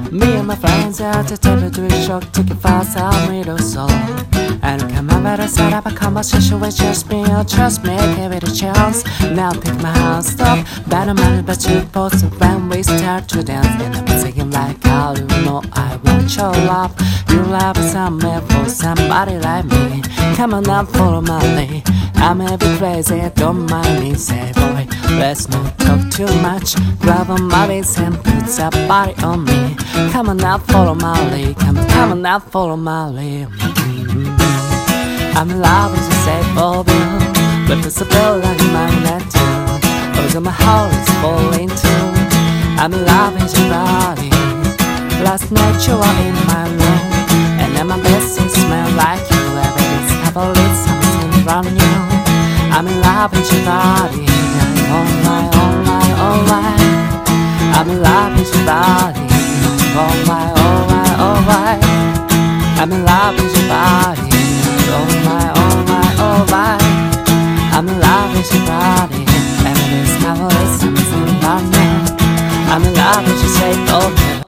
Me and my friends out to take a drink shot, take it fast, I'm real soul. And come on, better set up a conversation with just me, or trust me, give it a chance. Now take my hand, stop, better money, but you post it when we start to dance. And I'm singing like how you know I want your love. You love somewhere for somebody like me. Come on now, follow my lead. I may be crazy, don't mind me. Say boy, let's not talk too much. Grab on my waist and put that body on me. Come on now, follow my lead. Come on now, follow my lead. I'm in love with you, say for real. But it's a bill like magnet too. Because my heart is falling too. I'm in love with your body. Last night you were in my room, and then my blessings smell like you. Everything's heavily something from you. I'm in love with your body. Alright, alright, alright. I'm in love with your body. Alright, alright, alright. I'm in love with your body. Alright, alright, alright. I'm in love with your body. Everything's heavily something from you. I'm in love with your shape, oh.